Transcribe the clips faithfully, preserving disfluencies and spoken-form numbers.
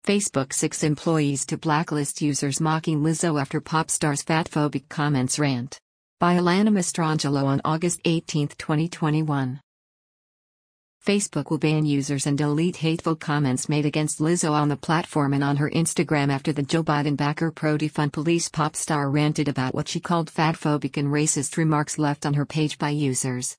Facebook six employees to blacklist users mocking Lizzo after pop star's fatphobic comments rant. By Alana Mastrangelo on August eighteenth, twenty twenty-one. Facebook will ban users and delete hateful comments made against Lizzo on the platform and on her Instagram after the Joe Biden backer pro-defund police pop star ranted about what she called fatphobic and racist remarks left on her page by users.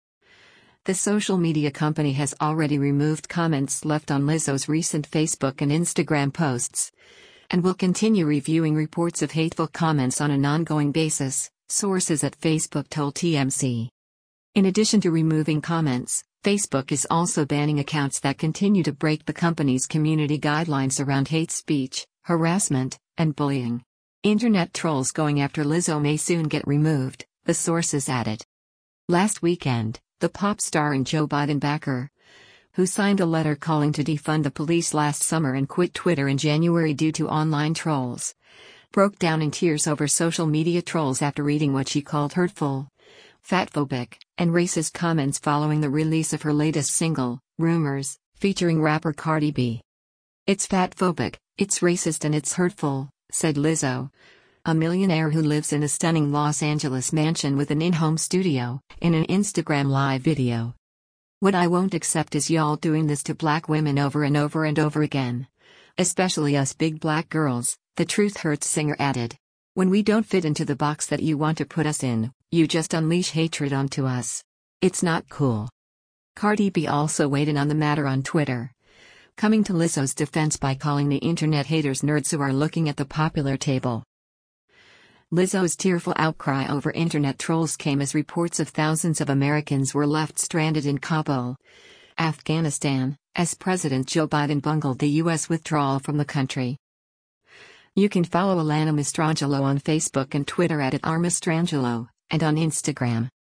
The social media company has already removed comments left on Lizzo's recent Facebook and Instagram posts, and will continue reviewing reports of hateful comments on an ongoing basis, sources at Facebook told T M Z. In addition to removing comments, Facebook is also banning accounts that continue to break the company's community guidelines around hate speech, harassment, and bullying. Internet trolls going after Lizzo may soon get removed, the sources added. Last weekend, the pop star and Joe Biden backer, who signed a letter calling to defund the police last summer and quit Twitter in January due to online trolls, broke down in tears over social media trolls after reading what she called hurtful, fatphobic, and racist comments following the release of her latest single, Rumors, featuring rapper Cardi B. "It's fatphobic, it's racist and it's hurtful," said Lizzo, a millionaire who lives in a stunning Los Angeles mansion with an in-home studio, in an Instagram live video. "What I won't accept is y'all doing this to black women over and over and over again. Especially us big black girls," the Truth Hurts singer added. "When we don't fit into the box that you want to put us in, you just unleash hatred onto us. It's not cool." Cardi B also weighed in on the matter on Twitter, coming to Lizzo's defense by calling the internet haters nerds who are looking at the popular table. Lizzo's tearful outcry over internet trolls came as reports of thousands of Americans were left stranded in Kabul, Afghanistan, as President Joe Biden bungled the U S withdrawal from the country. You can follow Alana Mastrangelo on Facebook and Twitter at, at r mastrangelo, and on Instagram,